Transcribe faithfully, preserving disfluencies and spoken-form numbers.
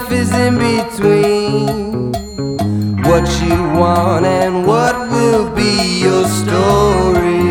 life is in between. What you want and what will be your story.